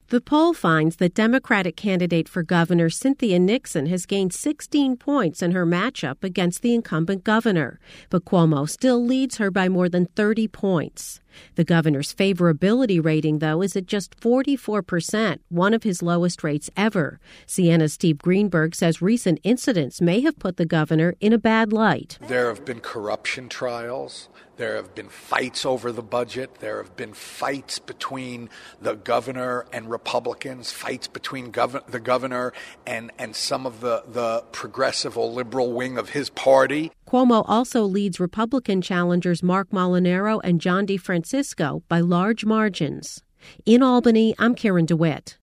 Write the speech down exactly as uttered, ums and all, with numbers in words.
The poll finds that Democratic candidate for governor Cynthia Nixon has gained sixteen points in her matchup against the incumbent governor, but Cuomo still leads her by more than thirty points. The governor's favorability rating, though, is at just forty-four percent, one of his lowest rates ever. Sienna's Steve Greenberg says recent incidents may have put the governor in a bad light. There have been corruption trials. There have been fights over the budget. There have been fights between the governor and Republicans, fights between gov- the governor and, and some of the, the progressive or liberal wing of his party. Cuomo also leads Republican challengers Mark Molinaro and John DeFrancisco by large margins. In Albany, I'm Karen DeWitt.